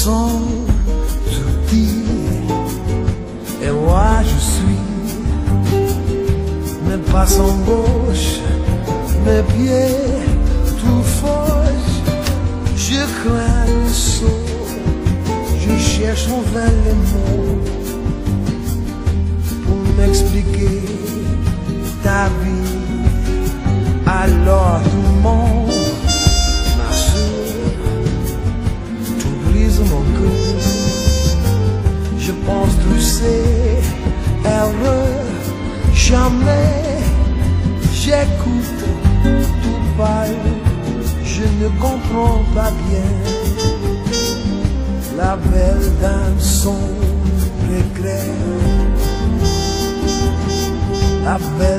sont tout petits et moi je suis mes pas sont gauche, mes pieds tout fauche. Je crains le saut, je cherche envers les mots pour m'expliquer ta vie. Alors tout le monde, ma soeur, tout brise mon cœur. Je pense tous ces erreurs, jamais j'écoute tout parle. Je ne comprends pas bien la belle dame son regret. La belle